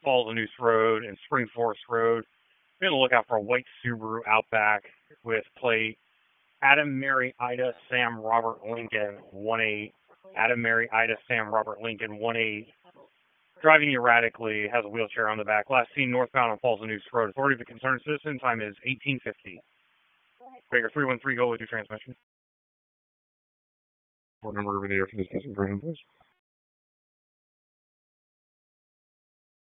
Falls of Noose Road and Spring Forest Road. Be on the lookout for a white Subaru Outback with plate Adam, Mary, Ida, Sam, Robert, Lincoln, 1-8. Adam, Mary, Ida, Sam, Robert, Lincoln, 1-8. Driving erratically, has a wheelchair on the back. Last seen northbound on Falls of Noose Road. Authority of the concerned citizen. Time is 1850. Baker 313, go with your transmission. What number over there for this person, please?